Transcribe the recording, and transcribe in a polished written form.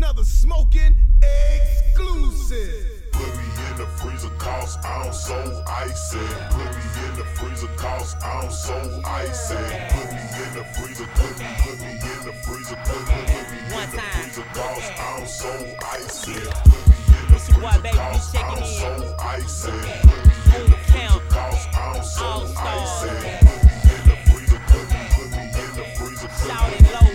another smoking exclusive. Put me in the freezer, cause I'm so icy. Put me in the freezer, cause I'm so icy. Put me in the freezer, put me in the freezer, put me in the freezer, cause I'm so icy. Put me in the freezer, cause I'm so icy. Put me in the freezer, cause I'm so icy. Put me in the freezer, put me in the freezer, put me in the freezer.